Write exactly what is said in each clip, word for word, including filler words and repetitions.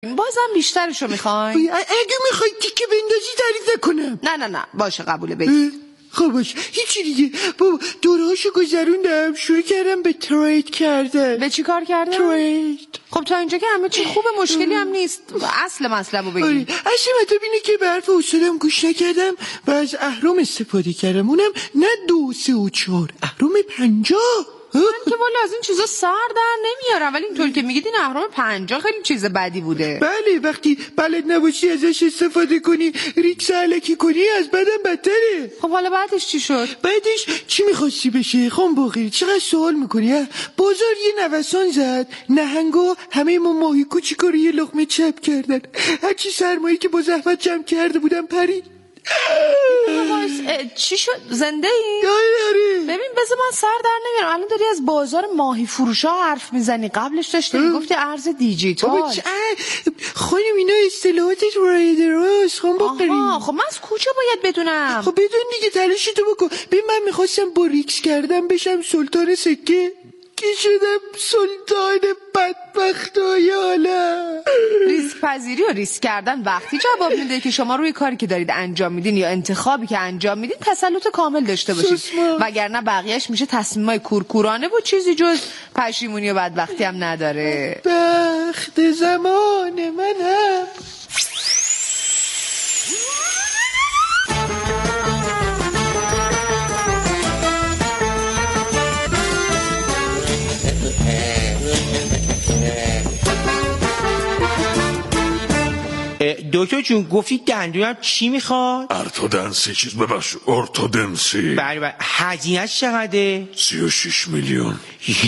بازم بیشترشو میخواین؟ اگه میخوای تیکه بندازی تعریف نکنم. نه نه نه باشه قبوله بگی. خب باش هیچی دیگه. بابا دورهاشو گذروندم شروع کردم به ترید کردن. به چی کار کردن؟ ترید. خب تا اینجا که همه چی خوبه مشکلی هم نیست. اصل مطلبو بگی. آره اصل مطلب اینه که به حرف استادم گوش نکردم و از اهرم استفاده کردم. اونم نه دو سه و چهار اهرم پنجاه. من که والا از این چیزا سر در نمیارم ولی اینطور که میگید این اهرام پنجاه خیلی چیز بدی بوده. بله وقتی بلد نباشی ازش استفاده کنی ریکس علکی کنی از بدم بدتره. خب حالا بعدش چی شد؟ بعدش چی میخواستی بشه؟ خان باقری چقدر سوال میکنی؟ بازار یه نوسان زد نهنگا همه ما ماهی کوچیکا رو یه لقمه چپ کردن. هرچی سرمایه‌ای که با زحمت جمع کرده بودم پرید. چی شد؟ زنده ای؟ آره ببین بذار من سر در نمیارم. الان داری از بازار ماهی فروشا حرف میزنی. قبلش داشتی میگفتی ارز دیجیتال. خانم اینا اصطلاحات رایدراست. خان باقری خب من از کجا باید بدونم؟ خب بدون دیگه تلاشی تو بکن. ببین من میخواستم با ریکس کردم بشم سلطان سکه که شدم سلطان بدبختای عالم. ریسک پذیری و ریسک کردن وقتی جواب میده که شما روی کاری که دارید انجام میدین یا انتخابی که انجام میدین تسلط کامل داشته باشید وگرنه بقیهش میشه تصمیمای کورکورانه و چیزی جز پشیمونی و بدبختی هم نداره. بخت زمان منم. دکتر جون گفتی دندونم چی میخواد؟ ارتودنسی چیز ببخش ارتودنسی. بله بله هزینه‌اش چقدره؟ سی و شش میلیون.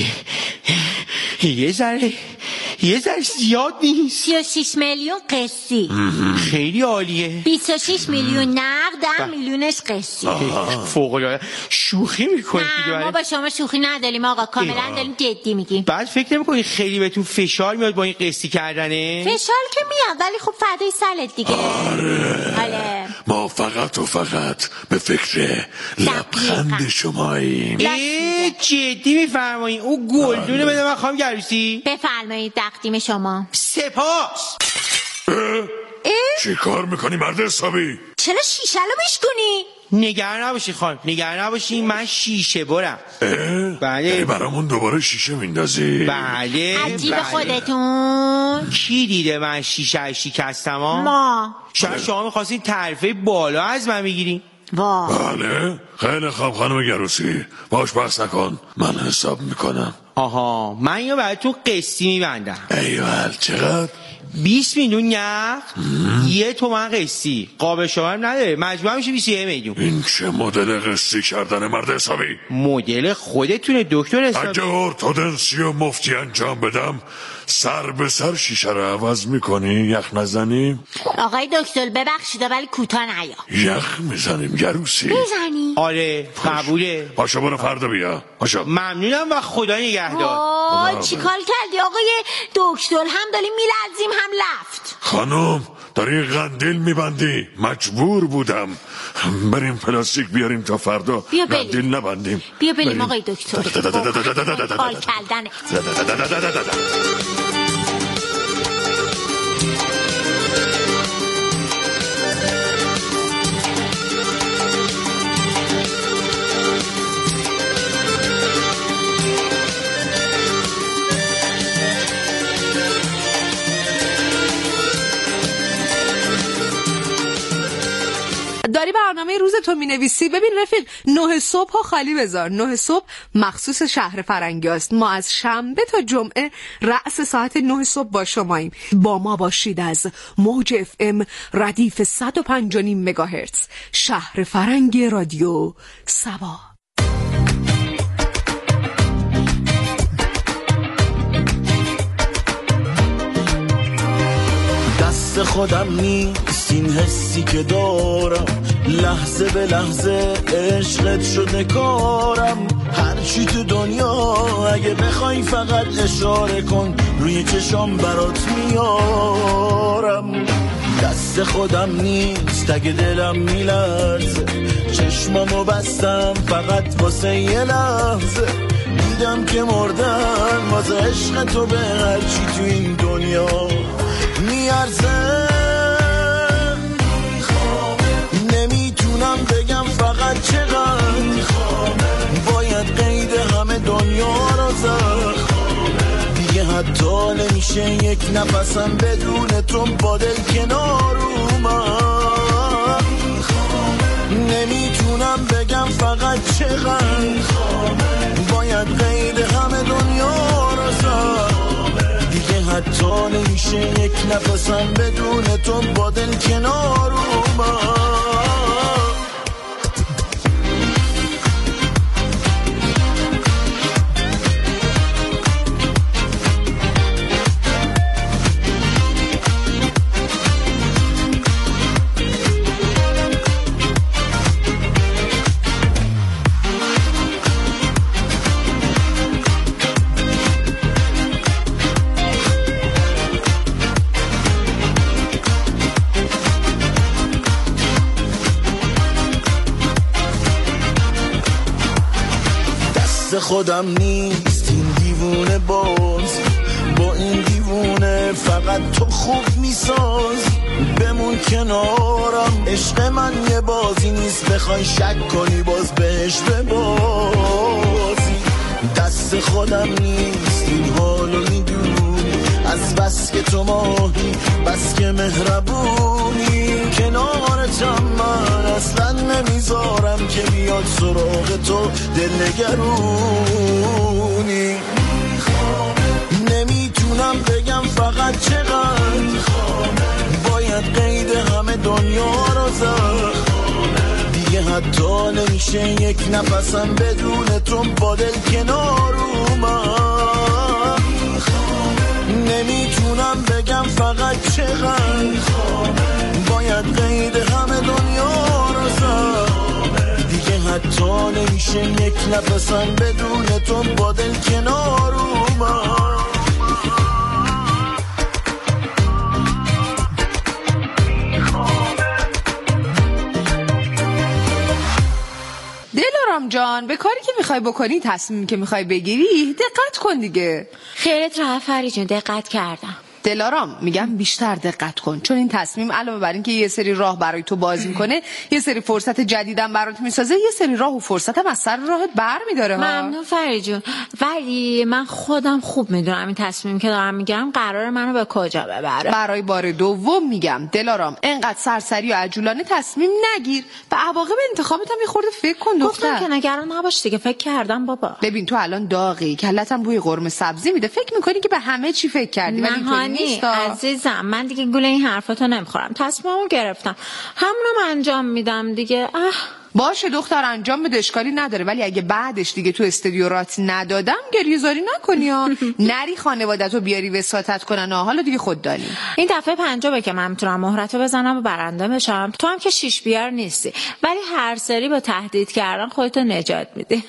یه ذره یه ذره زیاد نیست. سی و شش میلیون قسطی. خیلی عالیه. بیست و شش میلیون نقد، ده میلیونش قسطی. فوق العاده. شوخی میکنید دیگه؟ نه ما با شما شوخی نداریم آقا کاملا داریم جدی میگیم. بعد فکر نمیکنید خیلی بهتون فشار میاد با این قسطی کردنه؟ فشار که میاد ولی خب فدای سرت دیگه. آره. آره. ما فقط و فقط به فکر لبخند شماییم. ای جدی میفرمایید؟ او گلدونه بده من خواهم گروسی. بفرمایید تقدیم شما. سپاس. چی کار میکنی مرد حسابی؟ چرا شیشه رو بشکنی؟ نگران نباشی خانم نگران نباشی من شیشه برم. بله یعنی برامون دوباره شیشه میندازی؟ بله عجیب بله. خودتون کی دیده من شیشه شکستم ها؟ ما. شاید شما میخواستین تعرفه بالا از من بگیرین. وا بله خیلی خوب خانم گروسی باش بحث نکن من حساب میکنم. آها من یا براتون قسطی میبندم. ایول چقدر؟ بیست میلیون نقد یه تومن قسطی قابل شمارم نداره مجموع میشه بیست و یک میلیون. این چه مدل قسطی کردن مرد حسابی؟ مدل خودتونه دکتر حسابی. اگه ارتودنسی و مفتی انجام بدم سر به سر شیشه رو عوض میکنی یخ نزنی؟ آقای دکتر ببخشید ولی کوتاه نیا. یخ میزنیم گروسی؟ بزنی. آره قبوله. پاشو برو فردا بیا پاشو. ممنونم و خدا نگهدار. آه چی کار کردی آقای دکتر؟ هم داریم میلرزیم هم لفت. خانم داری قندیل میبندی مجبور بودم. بریم پلاستیک بیاریم تا فردا قندیل نبندیم. بیا بریم آقای دکتر. حال کردنه. داری برنامه روز تو مینویسی؟ ببین رفیق نه صبح ها خالی بذار. نه صبح مخصوص شهر فرنگی است. ما از شنبه تا جمعه رأس ساعت نه صبح با شماییم. با ما باشید از موج اف ام ردیف صد و پنج و نیم مگاهرتز شهر فرنگی رادیو سبا. دست خودم نیست این حسی که دارم لحظه به لحظه عشقت شده کارم هرچی تو دنیا اگه بخوای فقط اشاره کن روی چشام برات میارم دست خودم نیست اگه دلم میلرزه چشمامو بستم فقط واسه یه لحظه دیدم که مردن واسه عشق تو به هرچی تو این دنیا میلرزه، نمیتونم بگم فقط چقدر باید قید همه دنیا رو زد. دیگه حتی نمیشه یک نفسم بدون تو با دل کنار اومد. نمیتونم بگم فقط چقدر باید قید همه دنیا رو زد. دیگه حتی نمیشه یک نفسم بدون تو با دل کنار اومد. خودم نیست این دیوونه باز، با این دیوونه فقط تو خوب میساز. بمون کنارم عشق من یه بازی نیست، بخوای شک کنی باز بهش ببازی. دست خودم نیست این حالو میدونی، از بس که تو ماهی بس که مهربونی. کنارتم من اصلا نمیذارم که بیاد سراغ تو دلنگرونی. نمیتونم بگم فقط چقدر باید قید همه دنیا رو زد. دیگه حتی نمیشه یک نفسم بدون تو با دل کنار اومد. نمیتونم بگم فقط چقدر باید قید همه دنیا رو زد. دیگه حتی نمیشه یک نفسم بدون تو با دل کنار اومد. دلارام جان، به کاری که میخوای بکنی، تصمیمی که میخوای بگیری دقت کن دیگه. خیرت راه فرید جون، دقت کردم. دلارام میگم بیشتر دقت کن، چون این تصمیم علاوه بر این که یه سری راه برای تو باز میکنه، یه سری فرصت جدیدم برات میسازه، یه سری راه و فرصت هم از سر راهت بر میداره ها. ممنون فرید جون، ولی من خودم خوب میدونم این تصمیم که دارم میگیرم قرار منو به کجا ببره. برای بار دوم میگم دلارام، انقدر سرسری و عجولانه تصمیم نگیر، به عواقب انتخابت هم یه خورده فکر کن دختر. گفتم که نگران نباش دیگه، فکر کردم بابا. ببین تو الان داغی، کلت هم بوی قرمه سبزی میده، فکر میکنی که به همه چی فکر کردی، ولی اینطوری نیست. عزیزم من دیگه گول این حرفاتو نمیخورم، تصمیممو گرفتم، همونم انجام میدم دیگه. اه باشه دختر، انجام بده، اشکالی نداره، ولی اگه بعدش دیگه تو استودیو رات ندادم گریه زاری نکنی ها. نری خانواده‌تو بیاری وساطت کنن ها. حالا دیگه خود دانی. این دفعه پنجابه که من میتونم مهرتو بزنم و برنده بشم، تو هم که شیش بیار نیستی، ولی هر سری با تهدید کردن خودتو نجات میدی.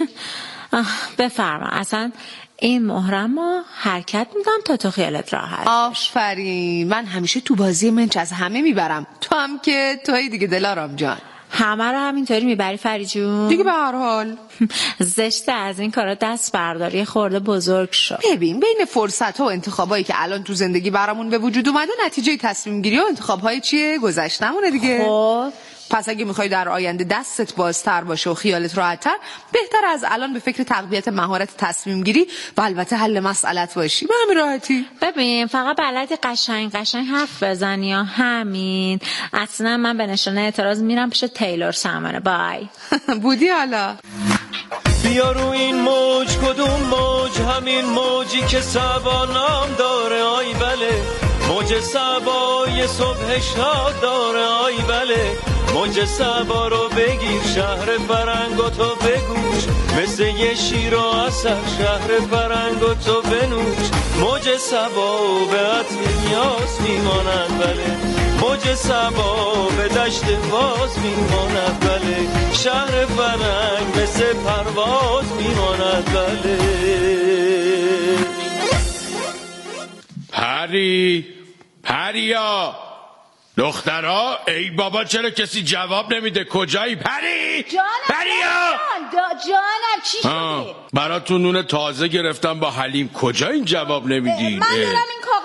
بفرما، اصلا این مهرمو حرکت میدم تا تو خیالت راحت. آفرین، من همیشه تو بازی منچ از همه میبرم، تو هم که توی دیگه دلارام جان. همه رو همینطوری میبری فری جون؟ دیگه به هر حال زشته از این کارا دست برداری، خورده بزرگ شد. ببین بین فرصت ها و انتخابایی که الان تو زندگی برامون به وجود اومده، نتیجه تصمیم گیری و انتخاب های چیه؟ گذشتمونه دیگه. خب پس اگه میخوای در آینده دستت بازتر باشه و خیالت راحت‌تر، بهتر از الان به فکر تقویت مهارت تصمیم گیری و البته حل مسئلت باشی. به همین راحتی. ببین فقط بلدی قشنگ قشنگ حرف بزنی یا همین؟ اصلا من به نشانه اعتراض میرم پیش تیلور سامانه. بای. بودی حالا. بیا رو این موج، کدوم موج؟ همین موجی که سبا نام داره، آی بله. موج سبای صبح شاد داره، آی بله. موج سبا رو بگیر، شهر فرنگو تو بگوش، مثل یه شیر و عسل شهر فرنگو تو بنوش. موج سبا به عطر نیاز میماند بله، موج سبا به دشت باز میماند بله، شهر فرنگ مثل پرواز میماند بله. پری پریا دخترها، ای بابا چرا کسی جواب نمیده؟ کجایی پری؟ جانم پریا جانم چی شده؟ براتون نون تازه گرفتم با حلیم، کجا این جواب نمیدی؟ من دارم این کاغذ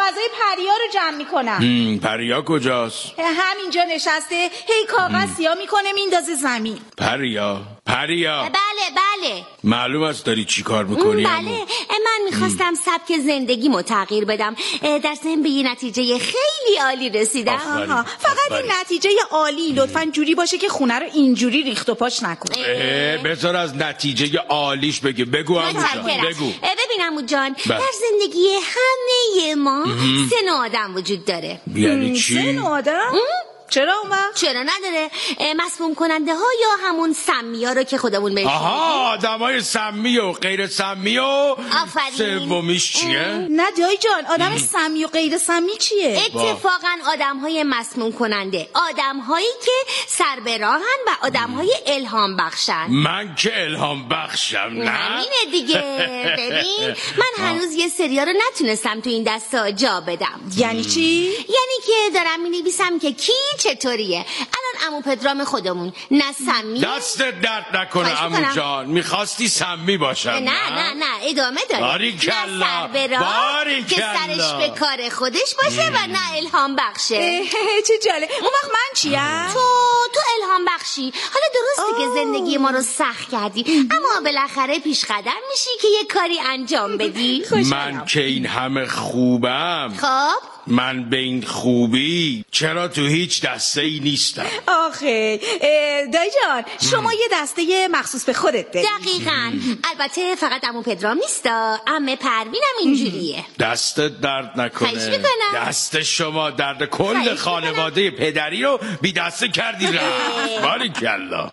کاغذای پریا رو جمع میکنم. پریا کجاست؟ همینجا نشسته هی کاغذ سیاه میکنه میندازه زمین. پریا پریا بله بله معلوم است داری چی کار میکنی؟ بله من میخواستم سبک زندگیمو تغییر بدم، در ضمن به یه نتیجه خیلی عالی رسیدم. آها. فقط این نتیجه عالی لطفاً جوری باشه که خونه رو اینجوری ریخت و پاش نکنه. بذار از نتیجه عالیش بگه. بگو عمو جان بگو. ببین عمو جان در زندگی همه ما سه نوع آدم وجود داره. یعنی چی؟ سه نوع آدم؟ چرا اون وقت؟ چرا نداره؟ مسموم کننده ها یا همون سمی ها رو که خودمون بهش آها آدم های سمی و غیر سمی و سومیش چیه؟ نه دایی جان آدم سمی و غیر سمی چیه؟ اتفاقا آدم های مسموم کننده آدم هایی که سر به راهن و آدم های الهام بخشن. من که الهام بخشم نه؟ همینه دیگه. ببین من هنوز یه سریا رو نتونستم تو این دستا جا بدم. یعنی چی؟ یعنی که دارم می نویسم که کی چطوریه. الان عمو پدرام خودمون نه سمی دست درد نکنه عمو جان میخواستی سمی باشم. نه نه نه ادامه داره. باری کلا نه سر به راه که سرش به کار خودش باشه و نه الهام بخشه. چه جالب. اون وقت من چیم؟ تو تو الهام بخشی. حالا درسته که زندگی ما رو سخت کردی اما بالاخره پیش قدم میشی که یه کاری انجام بدی. من که این همه خوبم. خب من به این خوبی چرا تو هیچ دسته ای نیستم؟ آخه دایی جان شما یه دسته مخصوص به خودت داری. دقیقاً. البته فقط عمو پدرام نیستا، عمه پروینم اینجوریه. دست درد نکنه. خواهش میکنم. دست شما درد کل خانواده پدری رو بی دسته کردی رفت. باریکلا.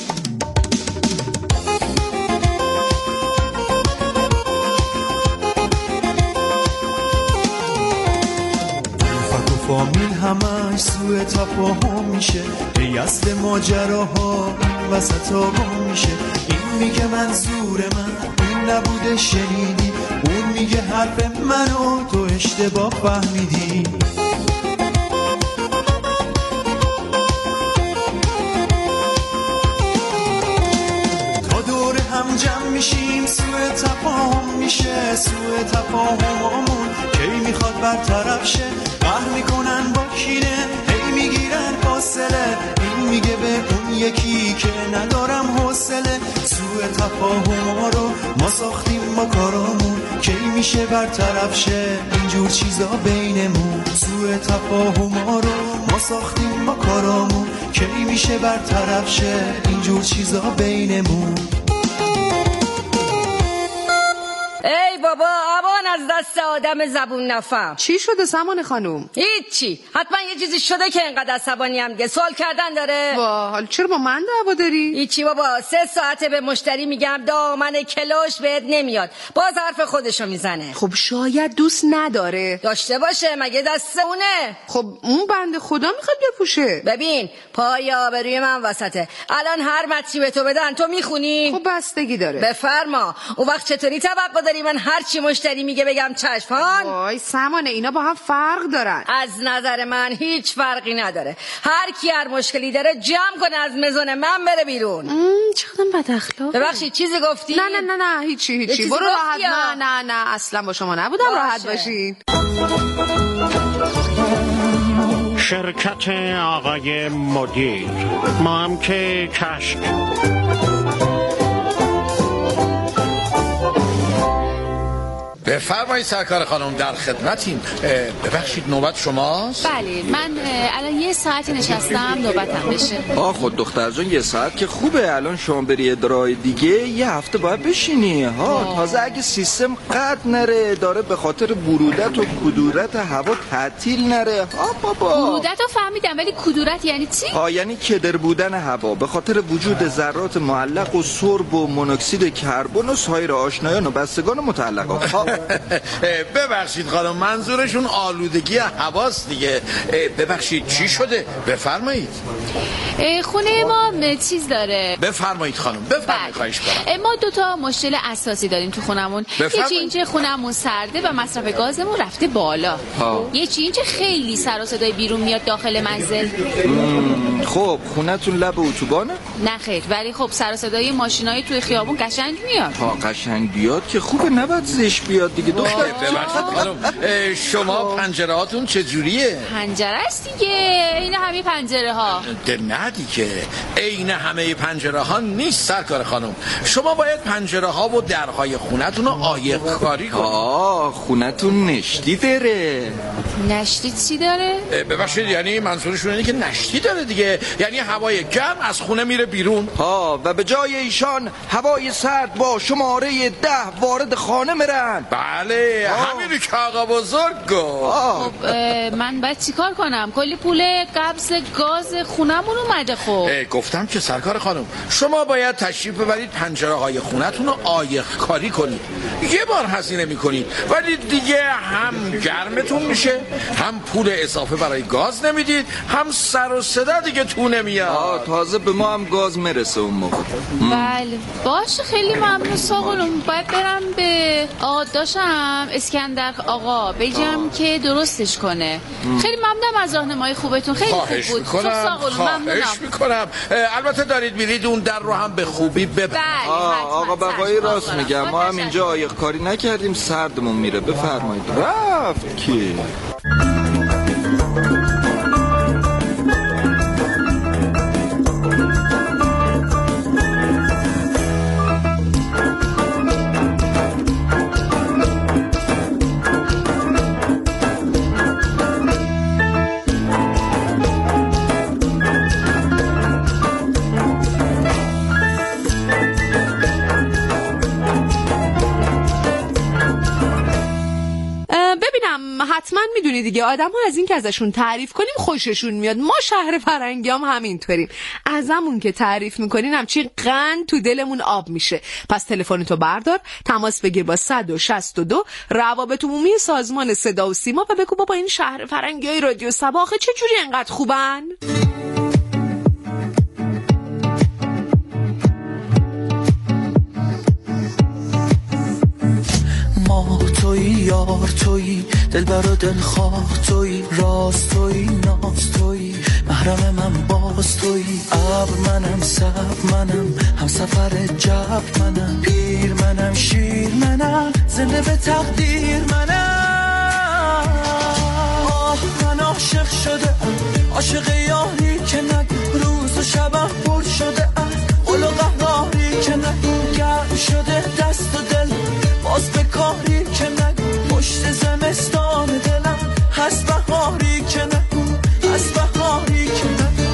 فامیل همش سوء تفاهم میشه، ریاست ماجراها وسط آقام میشه. این میگه منظور من اون نبوده شنیدی، اون میگه حرف منو تو اشتباه فهمیدی. تا دور هم جمع میشیم سوء تفاهم میشه، سوء تفاهممون کی میخواد برطرف شه. قهر میکنن با کینه هی میگیرن فاصله، این میگه به اون یکی که ندارم حوصله. سوء تفاهم رو ما ساختیم با کارامون، کی میشه برطرف شه اینجور چیزا بینمون. سوء تفاهم رو ما ساختیم با کارامون، کی میشه برطرف شه اینجور چیزا بینمون. ای بابا ابان از دست آدم زبون نفهم. چی شده سمان خانوم؟ هیچی. حتما یه چیزی شده که اینقدر عصبانی هم دیگه سوال کردن داره. وا حالا چرا با من دعوا داری؟ هیچی بابا، سه ساعته به مشتری میگم دامن کلاش بهت نمیاد، باز حرف خودشو میزنه. خب شاید دوست نداره. داشته باشه مگه دست اونه؟ خب اون بنده خدا میخواد بپوشه. ببین پای آبروی من وسطه. الان هر مطلبی به تو بدن تو میخونی؟ خب بستگی داره. بفرما. اون وقت چطوری توقع داری من هر چی مشتری میگه بگم چشمان؟ وای سمانه اینا با هم فرق دارن. از نظر من هیچ فرقی نداره. هر کی هر مشکلی داره جمع کنه از مزون من بره بیرون. چقدر بد اخلاق. ببخشید چیزی گفتی؟ نه نه نه نه هیچی هیچی. برو راحت. نه نه نه اصلا با شما نبودم باشه. راحت باشین. شرکت آقای مدیر ما هم که کشک بفرمایید سرکار خانم در خدمتیم. ببخشید نوبت شماست؟ بله من الان یه ساعتی نشستم نوبتم بشه. آه خود دختر جان یه ساعت که خوبه، الان شما بری ادرای دیگه یه هفته باید بشینی ها. آه. تازه اگه سیستم قطع نره داره به خاطر برودت و کدورت هوا تعطیل نره ها بابا. برودت رو فهمیدم ولی کدورت یعنی چی؟ ها یعنی کدر بودن هوا به خاطر وجود ذرات معلق و سرب و مونوکسید کربن و سایر آشنایان و بستگان و متعلقات. ببخشید خانم منظورشون آلودگی هواست دیگه. ببخشید چی شده؟ بفرمایید. خونه ما چیز داره. بفرمایید خانم بفرمایید. خواهش کنم. ما دوتا مشکل اساسی داریم تو خونمون. یکی اینکه خونمون سرده و مصرف گازمون رفته بالا. یکی اینکه خیلی سر و صدای بیرون میاد داخل منزل. خب خونتون لب اتوبانه؟ نه خیر ولی خب سر و صدای ماشینای توی خیابون قشنگ میاد. ها قشنگ بیاد که خوبه، نباید زشت بیاد. بیاد دیگه دختر. ببخشید خانم، شما پنجره هاتون چجوریه؟ پنجره است دیگه، این همه پنجره ها. نه دیگه، عین همه پنجره ها نیست سرکار خانم. شما باید پنجره ها و درهای خونتون رو عایق کاری کنید. آه خونتون نشتی داره. نشتی چی داره؟ ببخشید یعنی منظورشون اینه که نشتی داره دیگه، یعنی هوای گرم از خونه میره بیرون. ها و به جای ایشان هوای سرد با شماره ده وارد خانه میرن. بله همینی که آقا بزرگ گفت. خب من باید چیکار کنم؟ کلی پول قبض گاز خونمون اومده. خب گفتم که سرکار خانم شما باید تشریف ببرید پنجره های خونتون رو عایق کاری کنید. یه بار هزینه میکنید ولی دیگه هم گرمتون میشه، هم پول اضافه برای گاز نمیدید، هم سر و صدا دیگه تو نمیاد. تازه به ما هم گاز میرسه اون موقع. بله باشه، خیلی ممنون ساقلون. باید برم به آقا داشتم اسکندر آقا بگم که درستش کنه. ام. خیلی ممنونم از راهنمایی خوبتون، خیلی خوب بود. میکنم. خواهش میکنم. البته دارید میرید اون در رو هم به خوبی ببرید. آقا بقایی راست میگم، ما هم اینجا عایق کاری نکردیم، سردمون میره. بفرمایید. رفت کی؟ حتما میدونی دیگه آدم ها از این که ازشون تعریف کنیم خوششون میاد. ما شهر فرنگی هم همینطوریم، ازمون که تعریف میکنین همچین قند تو دلمون آب میشه. پس تلفنتو بردار، تماس بگیر با صد و شصت و دو روابط عمومی سازمان صدا و سیما و بگو بابا این شهر فرنگی های رادیو صبا آخه چجوری انقدر خوبن؟ ما توی یار توی دلبر و دلخواه توی راست توی ناز توی محرم من باز توی ابر منم سب منم هم سفر جب منم پیر منم شیر منم زنده به تقدیر منم. آه من عاشق شده عاشق یاری که نگو روز و شبم پر شده قل و قهاری که نگو گرم شده دست و دل باز به کاری که نگو پشت زمستان دلم هست بهاری که نگو هست بهاری که نگو.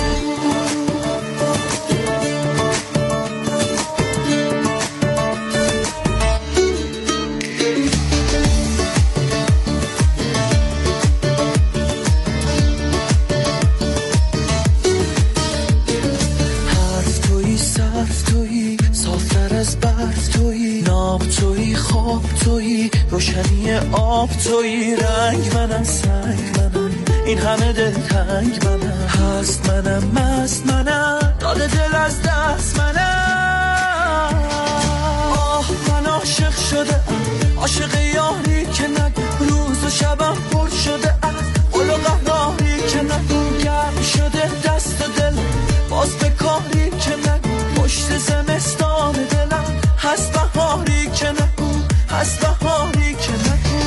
حرف توی صرف توی صافتر از برف توی ناب توی خواب توی روشنی آب توی رنگ منم سنگ منم این همه دل تنگ منم هست منم مست منم داده دل از دست منم. آه من عاشق شده عاشق یاری که نگو روز و شبم پر شده قل و قهاری که نگو گرم شده دست و دل باز به کاری که نگو پشت زمستان دلم هست بهاری که نگو هست بهاری که نگو.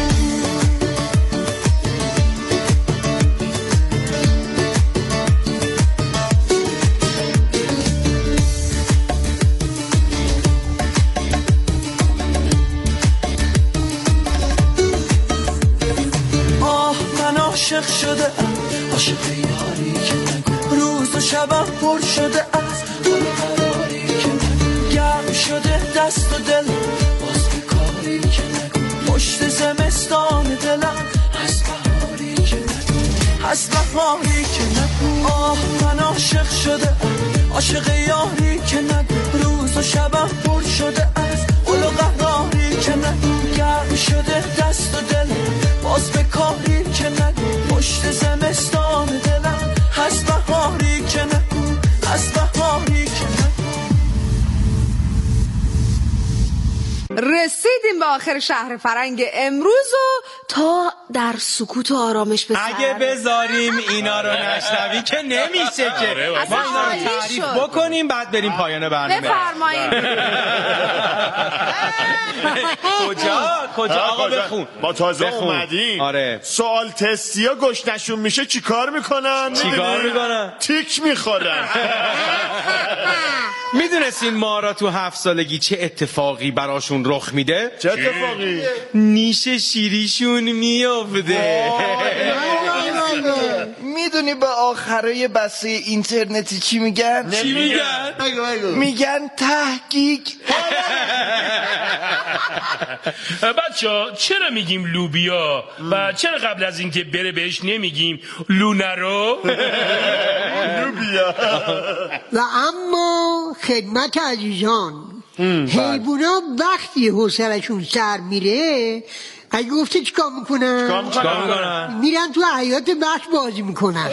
آه من عاشق شده عاشق یاری که نگو روز و شبم پر شده از قل قراری که نگو گرم شده دست و دل باز به کاری که نگو پشت زمستان دلم هست بهاری که نگو هست بهاری که نگو. آه من عاشق شده عاشق یاری که نگو روز و شبم پر شده از قل و قهاری که نگو گرم شده دست و دل باز به کاری که نگو پشت زمستان دلم هست بهاری که نگو هست بهاری که نگو. رسید رسیدیم به آخر شهر فرنگ امروز و تا در سکوت و آرامش به سر اگه بذاریم اینا رو نشنوی که نمیشه که ما اینا رو تعریف بکنیم بعد بریم پایان برنامه. بفرمایید. کجا کجا آقا بخون. ما تازه اومدیم. آره. سوال تستیا گشنشون میشه چیکار میکنن؟ چیکار میکنن؟ تیک میخورن. میدونستین ما را تو هفت سالگی چه اتفاقی براشون رخ میده؟ چه اتفاقی؟ نیش شیریشون میافته. میدونی به آخرای بسته اینترنتی چی میگن؟ چی میگن؟ میگن تحقیق. بچه ها چرا میگیم لوبیا و چرا قبل از اینکه بره بهش نمیگیم لونرو؟ لوبیا. و اما خدمت عزیزان، حیوونا وقتی حوصله‌شون سر میره اگه گفته چیکار میکنن؟ چیکار میکنن؟ میرن تو حیات بخش بازی میکنن.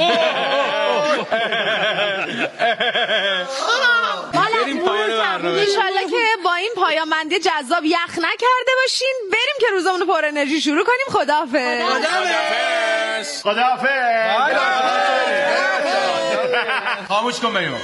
بریم پایان برنامه. انشالله که با این پایامندی جذاب یخ نکرده باشین. بریم که روزمون رو پر انرژی شروع کنیم. خداحافظ. خداحافظ. خداحافظ. خاموش کن بریم.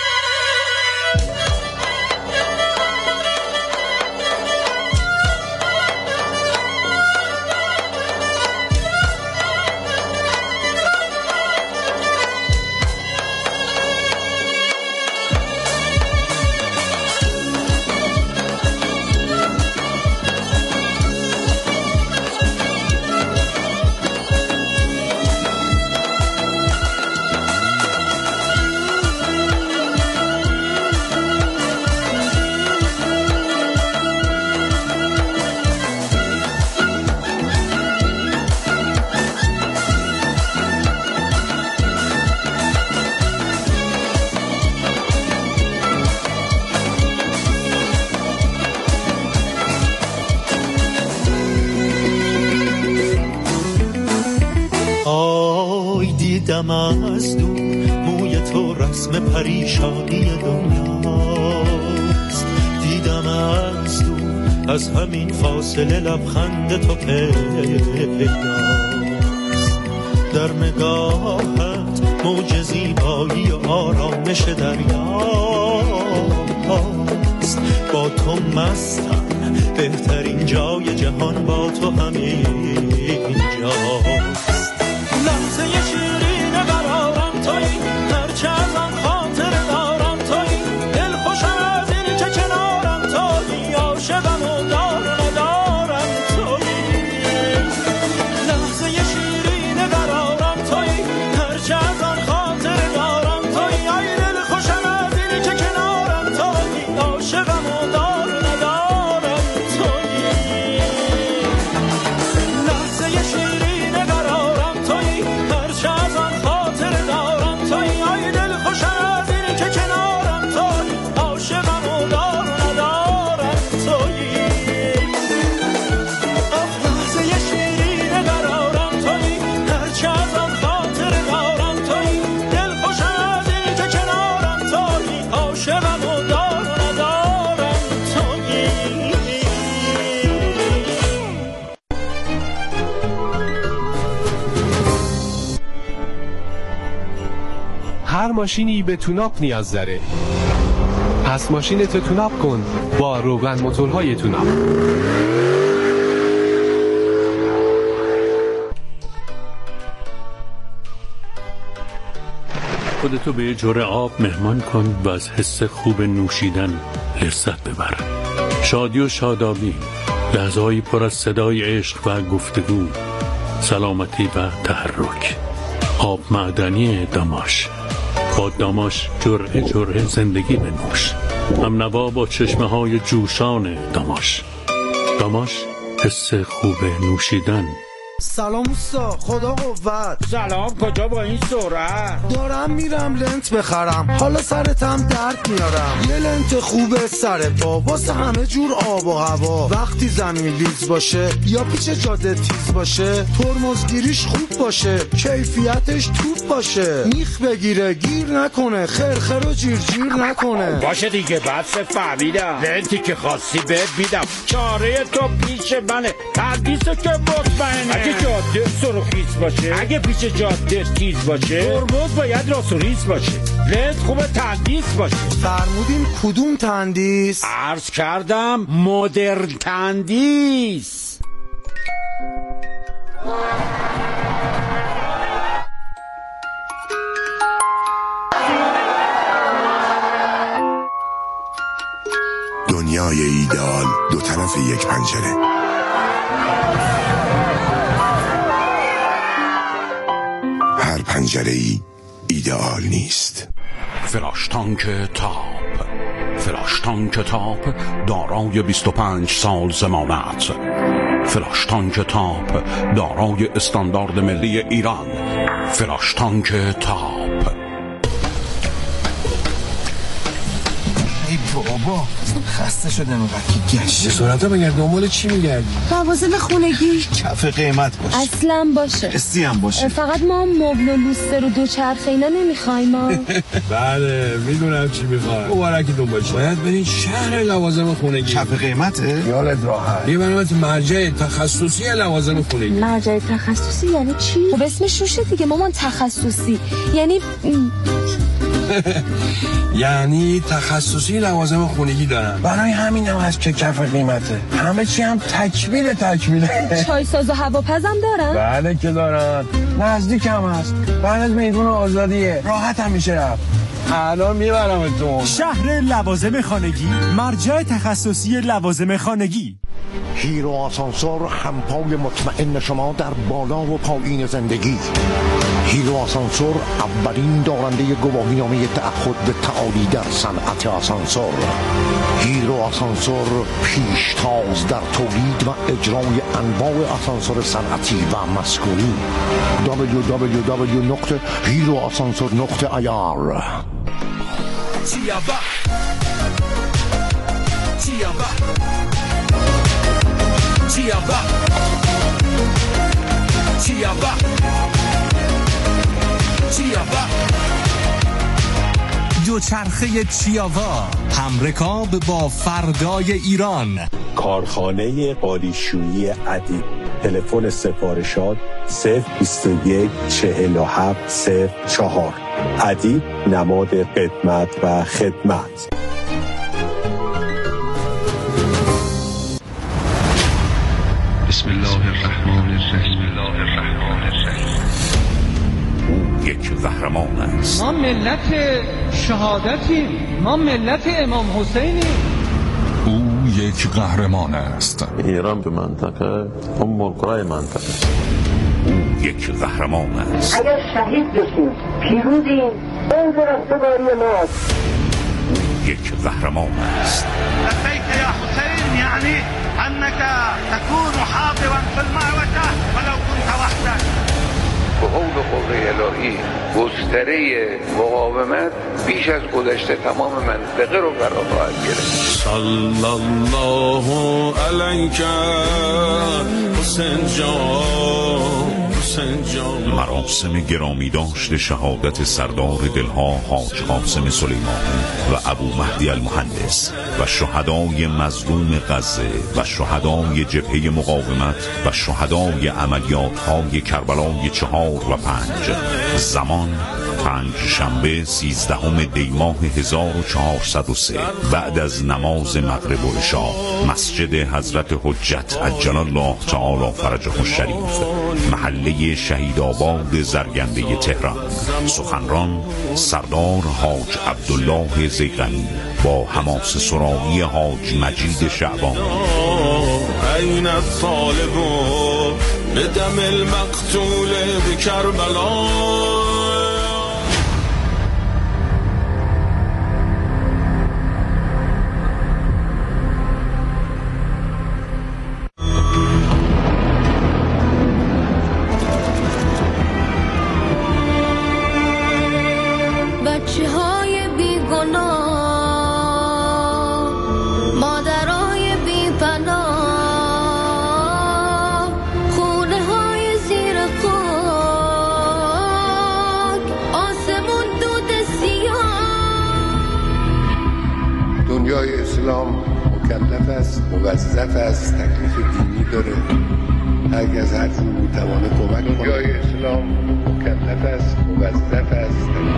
دیدم از دور موی تو رسم پریشانی دنیاست، دیدم از دور از همین فاصله لبخند تو پیداست، در نگاهت موج زیبایی و آرامش دریاست، با تو مستم بهترین جای جهان با تو همین جاست، لحظه شیرین قرارم تویی، هرچه از آن خاطر دارم تویی، دل خوشم از این که کنارم تویی، عاشقم و دار ندارم تویی، لحظه شیرین قرارم تویی، هرچه از آن خاطر دارم تویی، ای دل خوشم از این که کنارم تویی، عاشقم و دار ندارم تویی، لحظه شیرین قرارم تویی، هرچه از آن خاطر دارم تویی، ای دل خوشم از این که کنارم تویی، عاشقم و دار ندارم تویی، لحظه شیرین قرارم تویی، هرچه از آن خاطر دارم تویی، دل خوشم از این که کنارم تویی، عاشقم و دار ندارم تویی. هر ماشینی به توناپ نیاز داره، پس ماشینتو توناپ کن با روغن موتورهای توناپ. خودتو به یه جرعه آب مهمان کن و از حس خوب نوشیدن لذت ببر. شادی و شادابی، لحظه‌ای پر از صدای عشق و گفتگو، سلامتی و تحرک. آب معدنی داماش، با داماش جرعه جرعه زندگی بنوش. هم نوا با چشمه های جوشان داماش. داماش، حس خوب نوشیدن سلام اوستا، خدا قوت. سلام، کجا با این سرعت؟ دارم میرم لنت بخرم، حالا سرتم درد میارم. یه لنت خوبه سر پا واسه همه جور آب و هوا. وقتی زمین لیز باشه یا پیچ جاده تیز باشه، ترمزگیریش خوب باشه، کیفیتش توپ باشه، میخ بگیره گیر نکنه، خرخر و جیر جیر نکنه. باشه دیگه، بس فهمیدم. لنتی که خاصی بهت میدم، چاره تو پیش منه. تندیسو که مطمئنه. اگه جاده سرخیز باشه، اگه پیچ جاده تیز باشه، ترمز باید راست و ریز باشه، لنت خوبه تندیس باشه. فرمودین کدوم تندیس؟ عرض کردم مدرن تندیس. دنیای ایدئال دو طرف یک پنجره. هر پنجره ای ایدئال نیست. فلاش تانک تاپ، فلاش تانک تاپ دارای بیست و پنج سال ضمانت. فلاش تانک تاپ دارای استاندارد ملی ایران. فلاش تانک تاپ. ای بابا خسته شدم وقتی گشت صورتا بگرد دنبال چی میگردی؟ لوازم خونگی کف قیمت باشه، اصلا باشه، استی هم باشه. فقط ما مبل و لوستر و دوچرخه اینا نمیخوایم ما. بله میدونم چی میخوای. مبارکی دنبالش باید برین شهر لوازم خونگی. کف قیمته؟ یالت راحت. یه برنامه مرجع تخصصی لوازم خونگی. مرجع تخصصی یعنی چی؟ خب اسمش روشه دیگه مامان، تخصصی یعنی یعنی تخصصی لوازم خونگی دارن. برای همین هم هست که کف قیمته. همه چی هم تکمیل تکمیله. چای ساز و هواپزم دارن؟ بله که دارن. نزدیک هم هست. بعد از میدون آزادیه. راحت هم میشه رفت. الان میبرمتون. شهر لوازم خانگی، مرجع تخصصی لوازم خانگی. هیرو آسانسور، همپای مطمئن شما در بالا و پایین زندگی. هیرو آسانسور اولین دارنده گواهینامه تعهد به تعالی در صنعت آسانسور. هیرو آسانسور پیشتاز در تولید و اجرای انواع آسانسور صنعتی و مسکونی. دبلیو دبلیو دبلیو نقطه هیرو آسانسور نقطه آی آر. Chiaba Chiaba Chiaba Chiaba Chiaba دوچرخه چیاوا، همرکاب با فردای ایران. کارخانه قالیشویی ادیب. تلفن سفارشات صفر بیست و یک چهل و هفت صفر چهار. ادیب نماد قدمت و خدمت. بسم الله الرحمن الرحیم. او یک قهرمان است. ما ملت شهادتیم، ما ملت امام حسینیم. او یک قهرمان است. ایران به منطقه ام القرى منطقه. او یک قهرمان است. اگر شهید بشیم پیروزیم، اون رستگاری ماست. او یک قهرمان است. لبیک یا حسین یعنی انك تكون حاضرا في المعركه ولو كنت وحدك. به قول قوه الهی گستره مقاومت بیش از گذشته تمام منطقه رو فرا خواهد گرفت. صلی الله علیک حسین جان. مراسم گرامی داشت شهادت سردار دلها حاج قاسم سلیمانی و ابو مهدی المهندس و شهدای مظلوم غزه و شهدای جبهه مقاومت و شهدای عملیات های کربلای چهار و پنج. زمان پنج شنبه سیزدهم دی ماه هزار و چهارصد و سه بعد از نماز مغرب و عشا، مسجد حضرت حجت عجل الله تعالی فرجه الشریف، محله شهید آباد زرگنده تهران. سخنران سردار حاج عبدالله زیغنی با حماس سرائی حاج مجید شعبانی. این الطالب بدم المقتول بکربلا. بچه های بیگناه، مادرای بیپناه، خونه های زیر خاک، آسمون دود سیاه. دنیای اسلام مکلف است، موظف است، تکلیف دینی داره. هرگز هر جور میتوانه کمک کنه. دنیای اسلام مکلف است، موظف است.